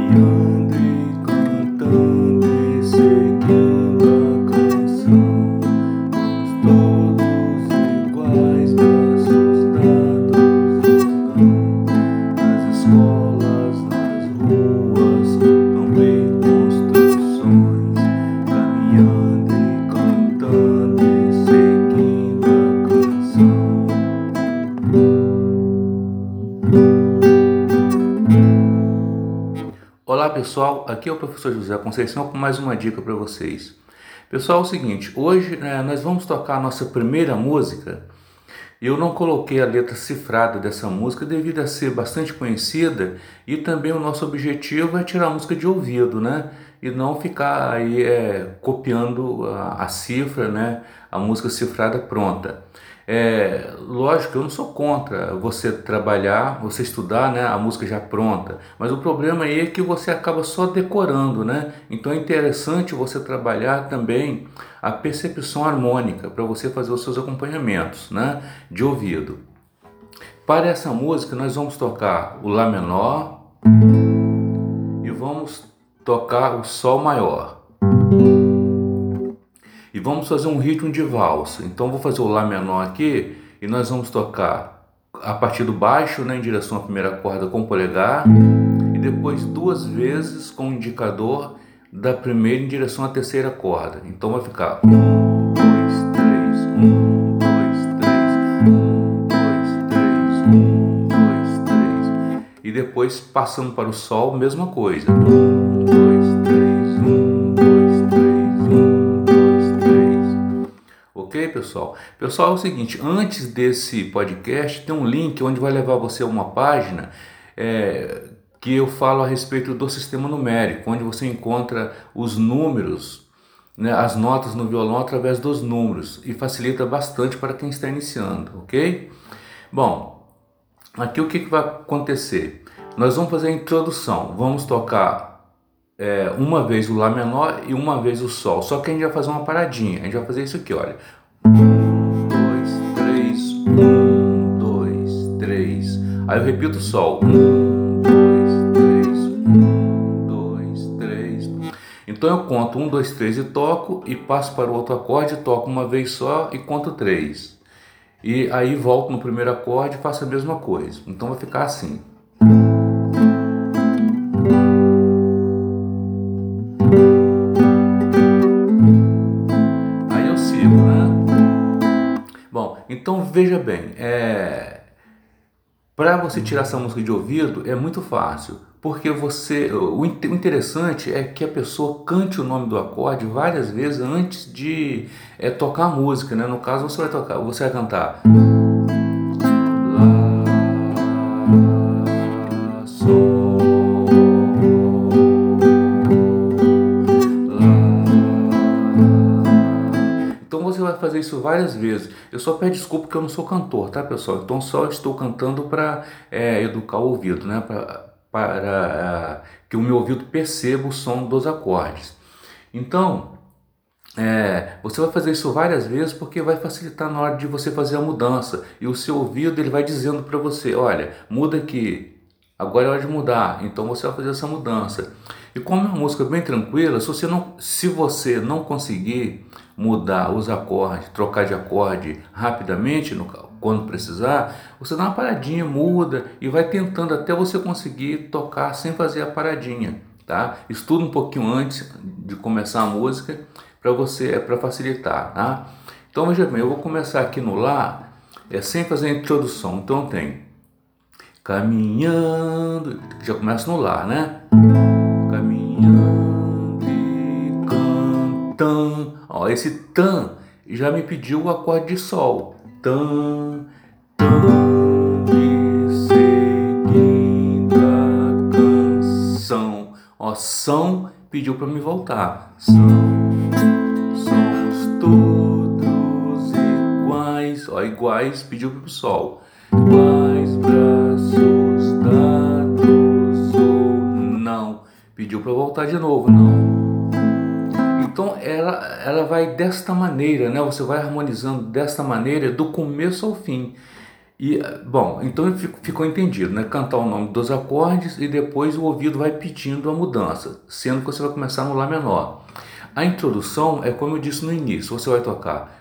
caminhando e cantando e seguindo a canção. Somos todos iguais, braços dados no chão. Nas escolas, nas ruas, também construções. Caminhando e cantando e seguindo a canção. Olá pessoal, aqui é o professor José Conceição com mais uma dica para vocês. Pessoal, é o seguinte, hoje nós vamos tocar a nossa primeira música. Eu não coloquei a letra cifrada dessa música devido a ser bastante conhecida e também o nosso objetivo é tirar a música de ouvido, né? E não ficar aí copiando a cifra, né? A música cifrada pronta. Lógico, eu não sou contra você trabalhar, você estudar, né, a música já pronta, mas o problema aí é que você acaba só decorando, né? Então é interessante você trabalhar também a percepção harmônica para você fazer os seus acompanhamentos, né, de ouvido. Para essa música nós vamos tocar o Lá menor e vamos tocar o Sol maior. E vamos fazer um ritmo de valsa. Então vou fazer o Lá menor aqui e nós vamos tocar a partir do baixo, né, em direção à primeira corda com o polegar e depois duas vezes com o indicador da primeira em direção à terceira corda. Então vai ficar 1, 2, 3, 1, 2, 3, 1, 2, 3, 1, 2, 3. E depois passando para o Sol, mesma coisa. 1, 2, 3, 1, 2, 3, 1. Ok, pessoal? Pessoal, é o seguinte, antes desse podcast tem um link onde vai levar você a uma página que eu falo a respeito do sistema numérico, onde você encontra os números, né, as notas no violão através dos números e facilita bastante para quem está iniciando, ok? Bom, aqui o que vai acontecer? Nós vamos fazer a introdução, vamos tocar uma vez o Lá menor e uma vez o Sol, só que a gente vai fazer uma paradinha, a gente vai fazer isso aqui, olha. 1, 2, 3, 1, 2, 3. Aí eu repito o Sol. 1, 2, 3, 1, 2, 3. Então eu conto 1, 2, 3 e toco e passo para o outro acorde, toco uma vez só e conto 3. E aí volto no primeiro acorde e faço a mesma coisa. Então vai ficar assim. Aí eu sigo, né? Bom, então veja bem, para você tirar essa música de ouvido é muito fácil, porque o interessante é que a pessoa cante o nome do acorde várias vezes antes de tocar a música, né? No caso você vai cantar Lá, Sol, Lá. Então você vai fazer isso várias vezes. Eu só peço desculpa porque eu não sou cantor, tá, pessoal? Então só estou cantando para educar o ouvido, né? Para que o meu ouvido perceba o som dos acordes. Então, você vai fazer isso várias vezes porque vai facilitar na hora de você fazer a mudança. E o seu ouvido ele vai dizendo para você, olha, muda aqui, agora é hora de mudar. Então você vai fazer essa mudança. E como é uma música bem tranquila, se você não conseguir mudar os acordes, trocar de acorde rapidamente, quando precisar, você dá uma paradinha, muda e vai tentando até você conseguir tocar sem fazer a paradinha, tá? Estuda um pouquinho antes de começar a música para facilitar, tá? Então veja bem, eu vou começar aqui no Lá, sem fazer a introdução. Então tem caminhando, já começa no Lá, né? Caminhando e cantando. Ó, esse tan já me pediu o acorde de Sol. Tan, tan e seguindo a canção. Ó, são pediu para me voltar. Somos todos iguais. Ó, iguais pediu para o Sol. Iguais, braços dados ou não. Pediu para voltar de novo, não. Então ela vai desta maneira, né? Você vai harmonizando desta maneira do começo ao fim. E, bom, então ficou entendido, né? Cantar o nome dos acordes e depois o ouvido vai pedindo a mudança, sendo que você vai começar no Lá menor. A introdução é como eu disse no início, você vai tocar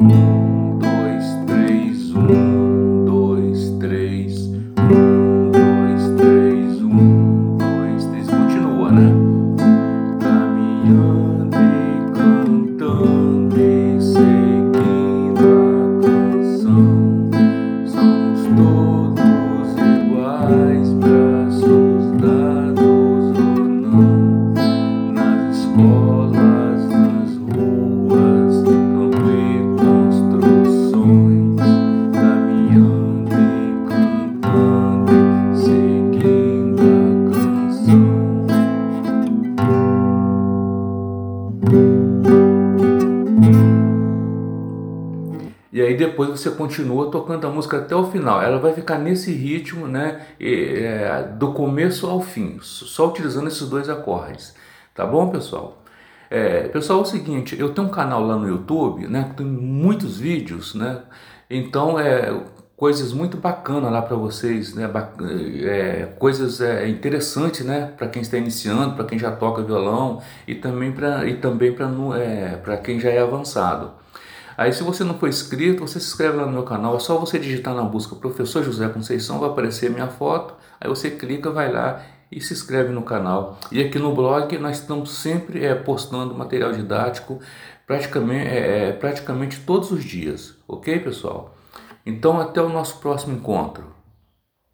1, 2, 3, 1, 2, 3, 1, 2, 3, 1, 2, 3, continua, né? Caminhando e cantando e seguindo a canção, somos todos iguais, braços dados ou não, nas escolas, nas ruas, campo e construções, caminhando e cantando e seguindo a canção. E aí depois você continua tocando a música até o final. Ela vai ficar nesse ritmo, né, do começo ao fim, só utilizando esses dois acordes. Tá bom, pessoal? Pessoal, é o seguinte, eu tenho um canal lá no YouTube, né, que tem muitos vídeos, né? Então, coisas muito bacanas lá para vocês, né? Coisas interessantes, né? Para quem está iniciando, para quem já toca violão e também para quem já é avançado. Aí, se você não for inscrito, você se inscreve lá no meu canal. É só você digitar na busca Professor José Conceição, vai aparecer minha foto. Aí você clica, vai lá e se inscreve no canal. E aqui no blog nós estamos sempre postando material didático praticamente todos os dias. Ok, pessoal? Então, até o nosso próximo encontro.